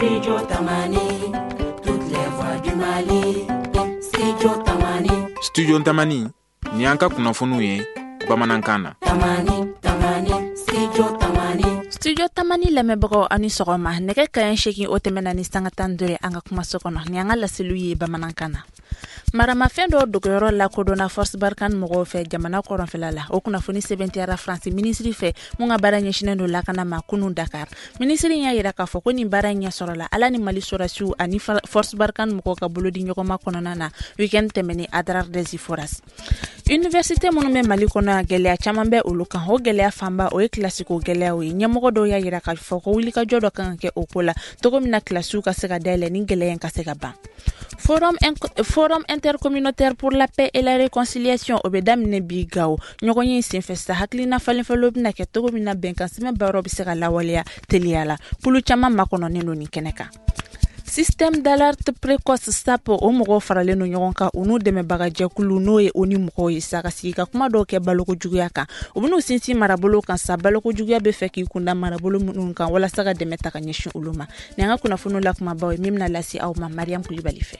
Studio Tamani, toutes les voix du Mali. Studio Tamani. Studio Tamani, ni anka kunafunu ye Bamanankana. Tamani, Studio Tamani. Studio Tamani lamebro ani sogoma neke kayan sheki otemena ni sanga tandure anga kuma sokono ni anga la seluye Bamanankana. Marama fendo dogoro la kodona force barkan mogo fe jamana koron felala o kuna foni 70 France ministry fe munga baranya shinendo la kana makunu Dakar ministry nya yira ka foko ni baranya sorola ala ni mali sorasu ani force barkan mogo ka bolodi nyoko makonona na weekend temeni adrar des foras université monume mali kona gelea chamambe uluka ho gelea famba o classico gelea wi nyamogo do ya yira ka foko wulika jodo kan ke okola togo mina classu ka sega dele ni gelea ka sega ba Forum intercommunautaire pour la paix et la réconciliation obedam ne bigao nyogonyi sinfesta haklina falenfalo bina ke togo mina benkan sime baro bisega lawalia teliala kulu chama makono neno ni keneka système d'alerte précoce sapo o mogo farale no nyogonka unu deme bagaje kulu no e oni mogo isaka sika kuma do ke baloko juguyaka obunu sinsi marabolo kan sa baloko juguya be feki kunda marabolo munun kan wala saga deme takanyeshin uluma nenga kuna funo la kuma bawe mimna lasi au ma Mariam Kulibali fe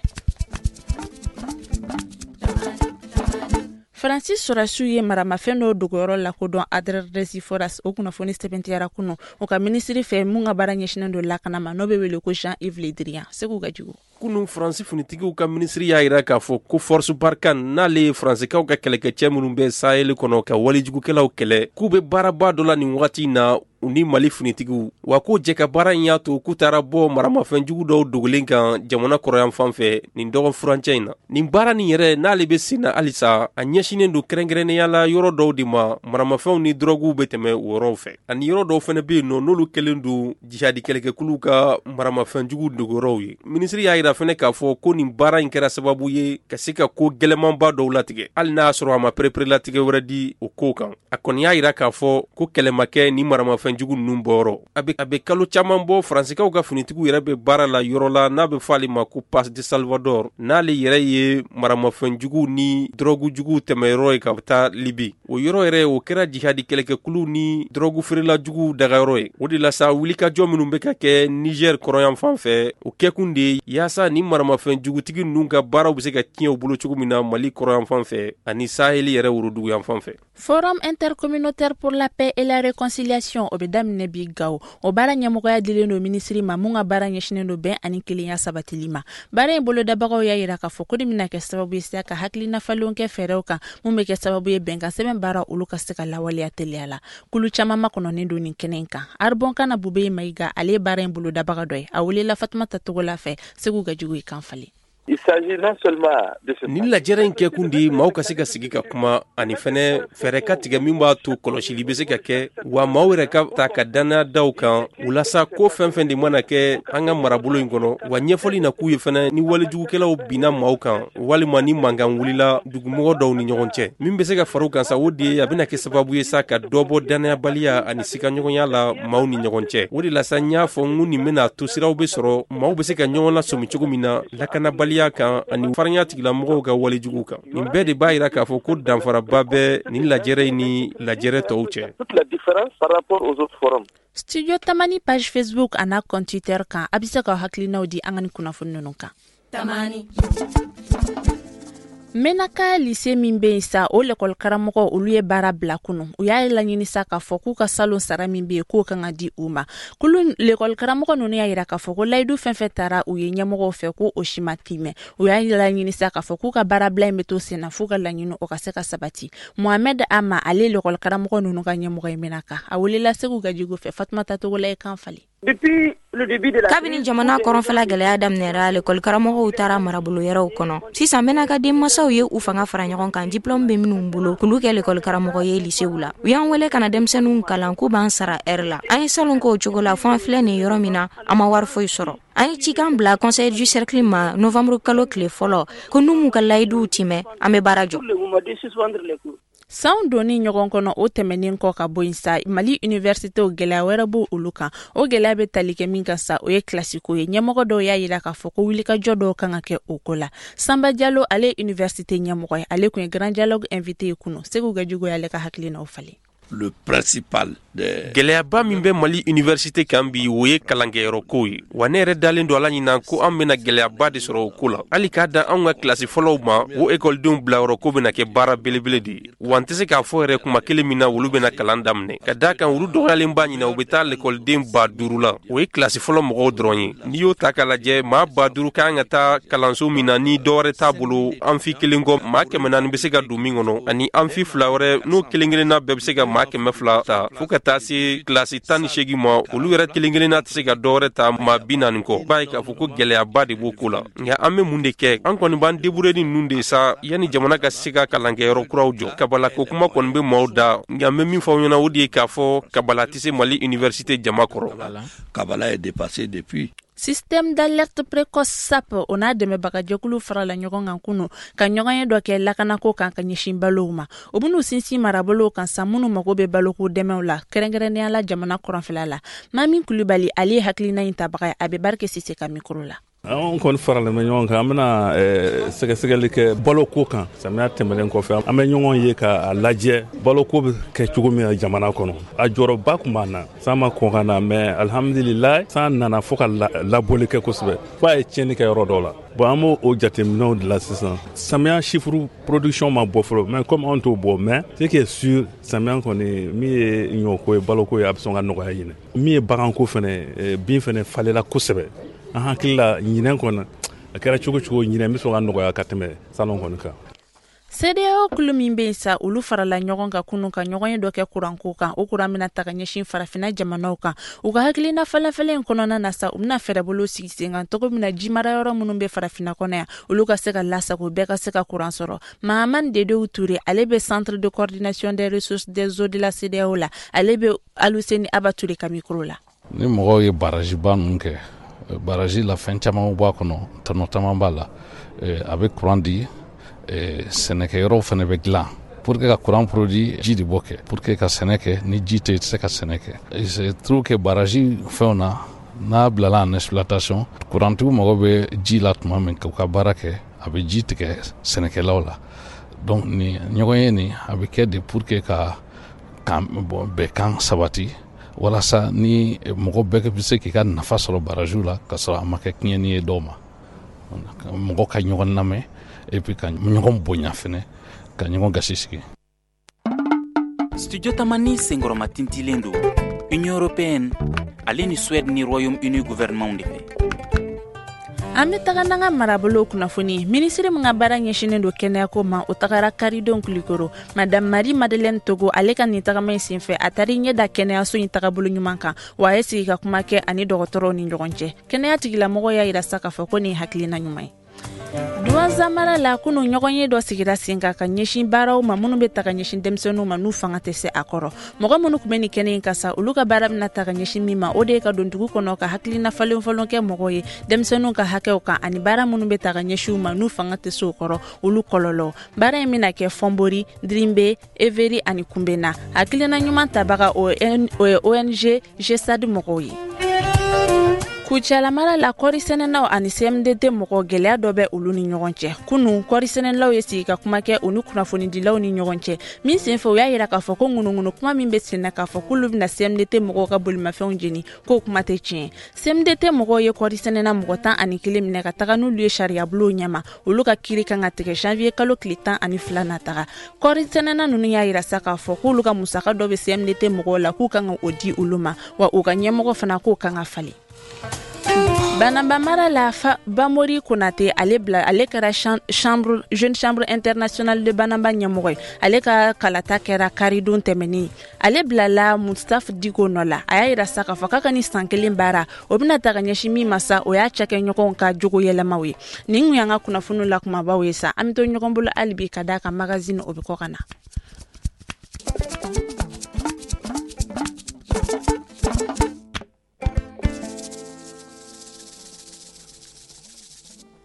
Francis Sorasuye marama fendo dogoro la kodon adresi foras okuna foni 70 kuno oka ministry fe munga baranya shinando la kana manobe wele ko Jean-Yves Le Drian segu gajugo kunu Francis funitigi ka ministry ya ira ka fo ko force barkan na le France ka ka kele ke chemunu be Sahel kono ka walijugu kela o kele kube baraba dola ni wati na uni Mali funitigiw wa ko jeka bara nya to kutara bo marama fenjugu do dogolen kan jamana koroyan fanfe ni dogon franchaina ni bara ni yere na lebe sina alisa anyashine do krengrene yala yoro do dima marama fen ni drogu beteme woro fe ani yoro do fene be no nolu kelendu jihadi keleke kuluka marama fenjugu dogoro yi ministry ya ira fene ka fo ko ni bara inkera sababu ye kasika ko geleman ba do latige al na asro ma prepre latige wradi o ko kan akon ya ira ka fo ko kelemake ni marama jugu numboro abe kalo chaman bo fransika uga funitigu yere be bara la yorola na be fali ma ku pass de Salvador na le yere ye marama fanjugu ni drogu jugu temero e kapta Libi o yoro yere o kera jihadi keleke kulu ni drogu frila jugu daga yoro e odi la sa wilika jominu mbeka ke Niger koroyan fanfe o kekunde yasa ni marama fanjugu tigi nunga bara ubiseka tiyo bulo chugu mina Mali koroyan fanfe ani Saheli yere urudu yan fanfe Forum intercommunautaire pour la paix et la réconciliation obedam ne bigao o bara nyamogo ya dileno ministry ma munga bara nyeshinendo ben ani kilinya sabatilima bara bolo da bago ya yira ka fokodi mina ke sababu yesa ka haklina falonke fereuka mumbe ke sababu ye benga seben bara uluka seka lawali ateliala kulu chama makono nendo ni kenenka arbonka na bube maiga ale bara bolo da bago doy awule la Fatma tatogola fe segu gajugo kanfali Il s'agit non seulement de ce ni la jeren ke kundi maw kasika sigika kuma ani fene fereka tiga mimba to koloshi libese ke wa mawre ka ta kadana daukan ulasa ko fenfen de mana ke anga marabulo ingono wa nyefoli na kuye fene ni wali jugu kela bina mawkan wali mani mangan wulila dugumo do ni nyogonche mimbe se ka farukan sa wodi abina ke sababu yesa ka dobo dana balia ani sika nyogonya la maw ni nyogonche wodi la sanya fo nguni mena to siraw be soro maw be se ka nyogona so mi chugumina la kana balia kan ani farnya tigla mo ga wali jugu kan ni bede bayira ka fo ko danfara babe ni la jere ni la jere to uche toute la différence par rapport aux autres forums. Studio Tamani page Facebook ana compte Twitter kan abisa ka haklina odi angani kuna funno kan Tamani. Menaka lycée mimbe sa o l'école karamogo uluye bara blakuno uya la nyini saka foku ka salon sara mimbe ko kanga di uma kulun l'école karamogo no ya ira ka foku laidu fenfetara uye nyamogo fe ko oshimatime uya la nyini saka foku ka bara bla meto sena fuka la nyino o kaseka sabati Mohamed Ama ale l'école karamogo no ka nyamogo menaka awule la segu gajigo fe Fatma tatogola e kanfali Depuis le début de la kabini jamana koronfala gɛlɛya daminɛra l'école karamɔgɔw taara marabolo yɛrɛw kɔnɔ sisan bɛna denmasaw ye u fanga fara ɲɔgɔn kan diplôme bɛ minnu bolo k'olu kɛ l'école karamɔgɔ ye lycéw la u y'an wele kana denmisɛnninw kalan k'u b'an sara heure la an ye salon k'o cogo la fo an filɛ nin yɔrɔ min na an ma wari foyi sɔrɔ an ye cikan bila conseil du cercle ma novembre kalo tile fɔlɔ ko n'u m'u ka layiduw timɛ an bɛ baara jɔ Sound doni nyogon kono o temenin ko ka boinsa Mali Université o gela wera bo uluka o gela be talike minga sa o ye classico ye nyamogo do ya yira ka foko wilika jodo kanga ke okola Samba Diallo ale Université nyamogo ale ku grand dialogue invité kuno segu gajugo ya le ka haklina ofali le principal de gɛlɛyaba min bɛ Mali université kan bi o ye kalankɛyɔrɔ ko ye wa ne yɛrɛ dalen don ala ɲinan ko an bɛna gɛlɛyaba de sɔrɔ o ko la hali k'a da anw ka kilasi fɔlɔw ma o ekɔlidenw bilayɔrɔ ko bɛna kɛ baara belebele de ye wa n tɛ se k'a fɔ yɛrɛ kuma kelen min na olu bɛna kalan daminɛ ka daa kan olu dɔgɔyalen b'a ɲina u bɛ taa lekɔliden 5,000 la o ye kilasi fɔlɔ mɔgɔw dɔrɔn ye n'i y'o ta k'a lajɛ maa 5,000 kan ka taa kalanso min na ni dɔwɛrɛ t'a bolo anfi 1 kɔ maa 400 bɛ se ka don min kɔnɔ ani anfi 2 wɛrɛ n'o kelen-kelenna bɛɛ bɛ se ka maa 200 ta fo ka taa se kilasi 18 ma olu yɛrɛ kelen-kelenna tɛ se ka dɔwɛrɛ ta maa 40 kɔ b'a ye k'a fɔ ko gɛlɛyaba de b'o ko la nka an bɛ mun de kɛ an kɔni b'an débrouiller ni ninnu de sa yanni jamana ka se ka kalankɛyɔrɔ kuraw jɔ kabala ko kuma kɔni bɛ maaw da nka n bɛ min fɔ aw ɲɛna o de ye k'a fɔ kabala tɛ se Mali université jama kɔrɔ Kabala est dépassé depuis. Système d'alerte précoce SAP o n'a dɛmɛbaga jɛkulu farala ɲɔgɔn kan kunu ka ɲɔgɔnye dɔ kɛ lakanako kan ka ɲɛsin balow ma o bɛn'u sinsin marabolow kan san minnu mago bɛ baloko dɛmɛw la kɛrɛnkɛrɛnnenya la jamana kɔrɔnfɛla la Mami Kulibali ale ye hakilina in tabaga ye a bɛ Barke Sise ka mikro la an kɔni faralen bɛ ɲɔgɔn kan an bɛna sɛgɛsɛgɛli kɛ baloko kan samiya tɛmɛlen kɔfɛ an bɛ ɲɔgɔn ye k'a lajɛ baloko bɛ kɛ cogo min na jamana kɔnɔ a jɔyɔrɔba tun b'an na san ma kɔn ka na mɛ alhamdulilayi san nana fo ka labɔli kɛ kosɛbɛ fo a ye tiɲɛni kɛ yɔrɔ dɔw la bon an b'o jateminɛw de la sisan samiya chiffre production ma bɔ fɔlɔ mais comme an t'o bɔ mais ce qui est sûr samiya kɔni min ye ɲɔko ye baloko ye a bɛ sɔn ka nɔgɔya ɲinɛ min ye baganko fɛnɛ bin fɛnɛ falela kosɛbɛ an hakili la ɲinɛ kɔnɔ a kɛra cogo ɲinɛ n bɛ sɔn ka nɔgɔya ka tɛmɛ salon kɔni kan CEDEAO kulu min bɛ yen sa olu farala ɲɔgɔn kan kunu ka ɲɔgɔn ye dɔ kɛ kuranko kan o kuran bɛna ta ka ɲɛsin farafina jamanaw kan u ka hakilina fɛlɛfɛlɛ in kɔnɔna na sa u bɛna fɛɛrɛbolo sigi sen kan cogo min na jimarayɔrɔ minnu bɛ farafina kɔnɔ yan olu ka se ka lasago bɛɛ ka se ka kuran sɔrɔ Mahaman Dedew Touré ale bɛ centre de coordination des ressources des eaux de la CEDEAO la ale bɛ Aluseni Aba Touré ka micro la ni mɔgɔw ye baraji ba ninnu kɛ baraji la fɛn caman b'a kɔnɔ tɔnɔ caman b'a la a bɛ kuran di sɛnɛkɛyɔrɔw fana bɛ dilan pour que ka kuran produit ji de bɔ kɛ pour que ka sɛnɛ kɛ ni ji tɛ se ka sɛnɛ kɛ c'est trop que baraji fɛnw na n'a bilala en exploitation kurantigiw mago bɛ ji la tuma min k'u ka baara kɛ a bɛ ji tigɛ sɛnɛkɛlaw la donc ni ɲɔgɔn ye nin a bɛ kɛ de pour que ka bɛnkan sabati walasa ni mɔgɔ bɛɛ bɛ se k'i ka nafa sɔrɔ barajiw la ka sɔrɔ a ma kɛ tiɲɛni ye dɔw ma mɔgɔ ka ɲɔgɔn lamɛn et puis ka ɲɔgɔn bonya fɛnɛ ka ɲɔgɔn gasi sigi studio tamani senkɔrɔma tintilen don Union européenne ale ni Suède ni Royaume-Uni gouvernement de fɛ an bɛ taga n'an ka marabolo kunnafoni minisiri min ka baara ɲɛsinen don kɛnɛyako ma o tagara Karidon Kulikoro madame Marie Madeleine Togo ale ka nin tagama in senfɛ a taara ɲɛ da kɛnɛyaso in tagabolo ɲuman kan wa a ye sigi ka kuma kɛ ani dɔgɔtɔrɔw ni ɲɔgɔn cɛ kɛnɛya tigilamɔgɔ y'a yira sa k'a fɔ ko nin hakilina ɲuman ye Duwanzamara la kunu ɲɔgɔn ye dɔ sigira sen kan ka ɲɛsin baaraw ma minnu bɛ ta ka ɲɛsin denmisɛnninw ma n'u fanga tɛ se a kɔrɔ mɔgɔ minnu tun bɛ nin kɛnɛ in ka sa olu ka baara bɛna ta ka ɲɛsin min ma o de ye ka don dugu kɔnɔ ka hakilina falen kɛ mɔgɔw ye denmisɛnninw ka hakɛw kan ani baara minnu bɛ ta ka ɲɛsin u ma n'u fanga tɛ se o kɔrɔ olu kɔlɔlɔ baara in bɛna kɛ Fɔnbori Dirimbe Everi ani Kunbena hakilina ɲuman tabaga o ye ONG GESAD mɔgɔw ye Kucala la kɔri sɛnɛnaw ani CMDT mɔgɔ gɛlɛya dɔ bɛ olu ni ɲɔgɔn cɛ kunu kɔri sɛnɛlaw ye sigi ka kuma kɛ u ni kunnafonidilaw ni ɲɔgɔn cɛ min senfɛ u y'a yira k'a fɔ ko ŋunuŋunu kuma min bɛ sen na k'a fɔ k'olu bɛna CMDT mɔgɔw ka bolimafɛnw jeni k'o kuma tɛ tiɲɛ CMDT mɔgɔw ye kɔri sɛnɛna mɔgɔ 11 minɛ ka taga n'olu ye sariyabulon ɲɛma olu ka kiiri kan ka tigɛ janvier kalo tile 12 na taga kɔri sɛnɛna ninnu y'a yira sa k'a fɔ k'olu ka musaka dɔ bɛ CMDT mɔgɔw la k'u kan ka o di olu ma wa u ka ɲɛmɔgɔ fana k'u kan ka falen Banambamara la Bamori Konate ale kɛra jeune chambre internationale de Banamba ɲɛmɔgɔ ye ale ka kalata kɛra Karidon tɛmɛnen ale bilala Mustapha Diko nɔ la a y'a yira sa k'a fɔ k'a ka ni san kelen baara o bɛna ta ka ɲɛsin min ma sa o y'a cakɛ ɲɔgɔnw ka jogo yɛlɛmaw ye nin kun y'an ka kunnafoni la kumabaw ye sa an bɛ to ɲɔgɔn bolo hali bi ka d'a ka magazine o bɛ kɔ ka na